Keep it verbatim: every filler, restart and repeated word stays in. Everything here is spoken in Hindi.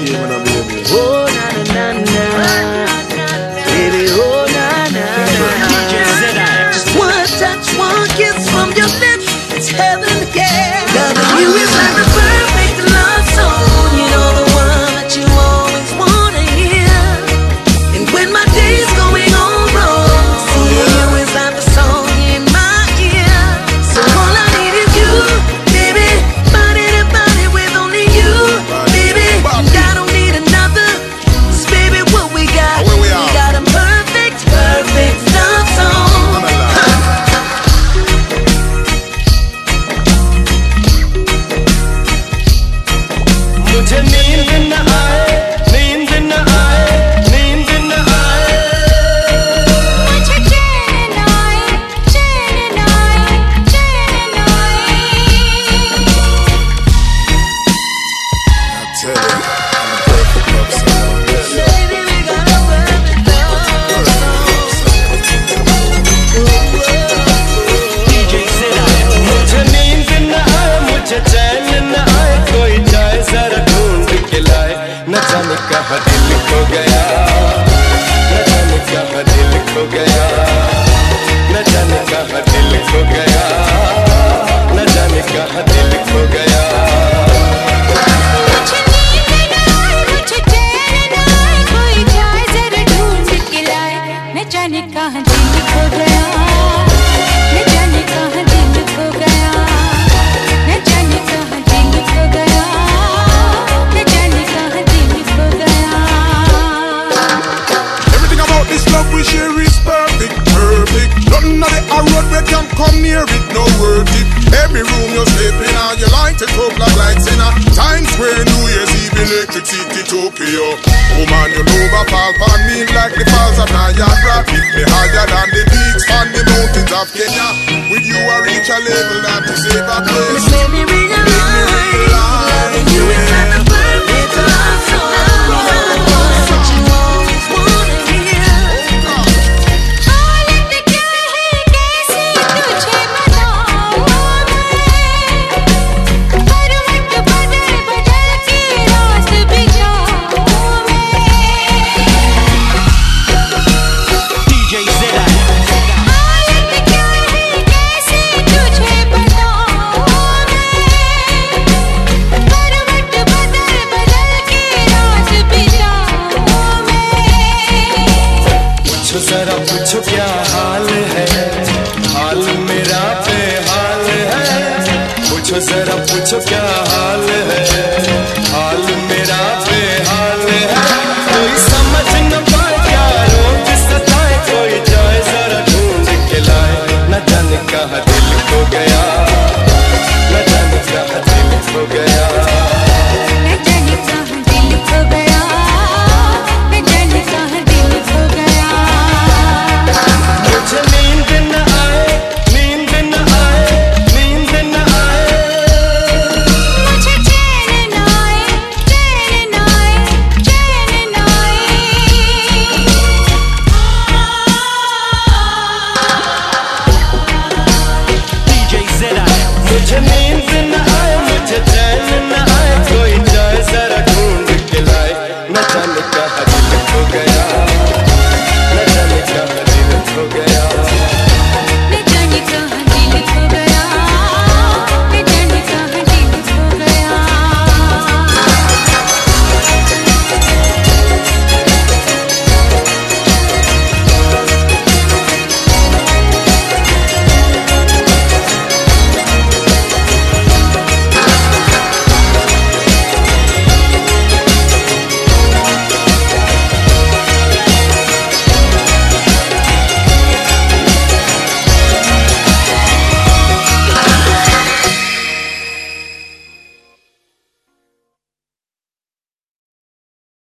Oh na na na na, baby, oh na na na. Just one touch, one kiss from your lips, it's heaven, yeah. Loving you is like the perfect love song. You know the one that you always wanna hear. And when my day's going all wrong, seeing you is like the song in my ear. So all I need is you, baby, body to body with only you, baby. And I don't need another, 'cause baby, what we got, oh, we, we got a perfect, perfect love song. मुझे नींद न आए, नींद न आए, नींद न आए, मुझे चैन न आए, चैन न आए, चैन न आए। I tell you, I'm a perfect love song. Baby, we got a perfect love song. मुझे नींद न आए, मुझे चैन न आए, कोई जाए जरा ढूंढ के लाए, न जाने कहाँ दिल खो गया, न जाने कहाँ दिल खो गया, न जाने कहाँ दिल खो गया, न जाने कहाँ दिल खो गया। मुझे नींद न आए, मुझे चैन न आए, कोई जाए जरा ढूंढ के लाए, न जाने कहाँ दिल खो गया, न जाने कहाँ दिल खो गया, न जाने कहाँ दिल खो गया, न जाने कहाँ दिल खो गया। Everything about this love we share is perfect, perfect. Nothing of the road we can come near it, no worth it. Every room you sleep in, and you light it up like lights in a Times Square, New Year's Eve, Electric City, Tokyo. Woman, you know I fall upon me like the falls of Niagara. Hit me higher than the peaks on the mountains of Kenya. With you I reach a level that